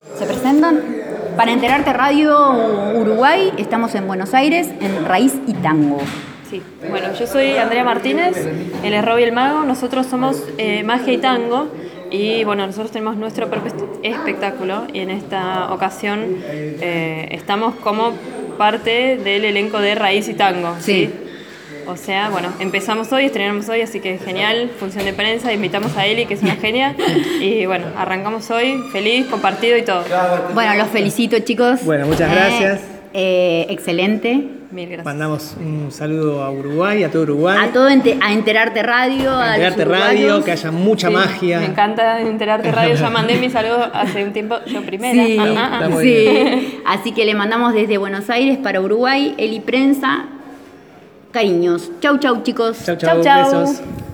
Se presentan. Para Enterarte Radio Uruguay, estamos en Buenos Aires, en Raíz y Tango. Sí, bueno, yo soy Andrea Martínez, él es Robbie el Mago, nosotros somos Magia y Tango y bueno, nosotros tenemos nuestro propio espectáculo y en esta ocasión estamos como parte del elenco de Raíz y Tango. Sí. O sea, bueno, empezamos hoy, estrenamos hoy, así que genial, función de prensa, invitamos a Eli, que es una genia, y bueno, arrancamos hoy, feliz, compartido y todo. Bueno, los felicito, chicos. Bueno, muchas gracias. Excelente. Mil gracias. Mandamos un saludo a Uruguay, a todo Uruguay. A Enterarte Radio, a los Enterarte Radio, que haya mucha magia. Me encanta Enterarte Radio, ya mandé mi saludo hace un tiempo, yo primera. Sí, sí. Así que le mandamos desde Buenos Aires para Uruguay, Eli Prensa. Cariños. Chau, chau, chicos. Chau, chau. Besos.